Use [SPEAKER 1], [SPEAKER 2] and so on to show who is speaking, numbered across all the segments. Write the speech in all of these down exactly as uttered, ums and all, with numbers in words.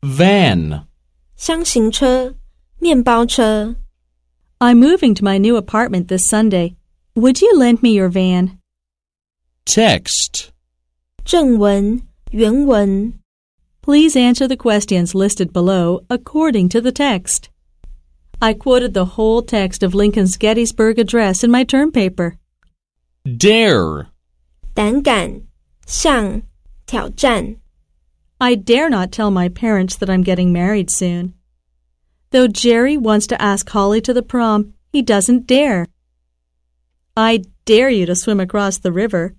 [SPEAKER 1] Van.
[SPEAKER 2] 箱型车，面包车。
[SPEAKER 3] I'm moving to my new apartment this Sunday. Would you lend me your van?
[SPEAKER 1] Text.
[SPEAKER 2] 正文、原文。
[SPEAKER 3] Please answer the questions listed below according to the text. I quoted the whole text of Lincoln's Gettysburg Address in my term paper.
[SPEAKER 1] Dare.
[SPEAKER 2] 胆敢、向、挑战。
[SPEAKER 3] I dare not tell my parents that I'm getting married soon. Though Jerry wants to ask Holly to the prom, he doesn't dare. I dare you to swim across the river.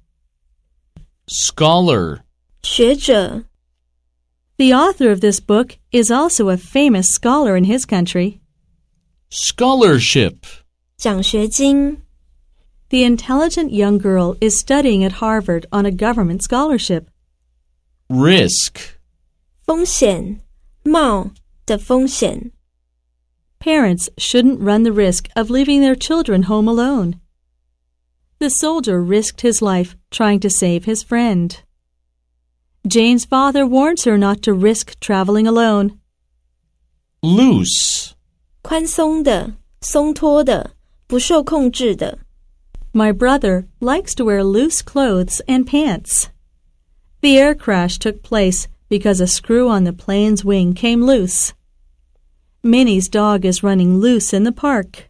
[SPEAKER 1] Scholar.
[SPEAKER 2] 学者。
[SPEAKER 3] The author of this book is also a famous scholar in his country.
[SPEAKER 1] Scholarship.
[SPEAKER 2] 奖学金。
[SPEAKER 3] The intelligent young girl is studying at Harvard on a government scholarship.
[SPEAKER 1] Risk.
[SPEAKER 2] 风险，冒的风险。
[SPEAKER 3] Parents shouldn't run the risk of leaving their children home alone. The soldier risked his life trying to save his friend. Jane's father warns her not to risk traveling alone.
[SPEAKER 1] Loose.
[SPEAKER 2] 宽松的，松脱的，不受控制的。
[SPEAKER 3] My brother likes to wear loose clothes and pants. The air crash took place because a screw on the plane's wing came loose. Minnie's dog is running loose in the park.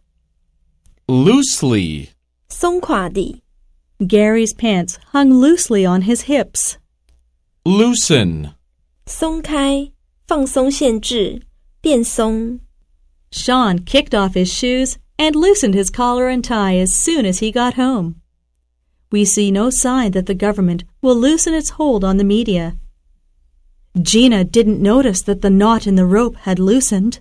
[SPEAKER 1] Loosely.
[SPEAKER 2] 松垮地。
[SPEAKER 3] Gary's pants hung loosely on his hips.
[SPEAKER 1] Loosen.
[SPEAKER 2] 松开，放松限制，变松。
[SPEAKER 3] Sean kicked off his shoes and loosened his collar and tie as soon as he got home. We see no sign that the government will loosen its hold on the media. Gina didn't notice that the knot in the rope had loosened.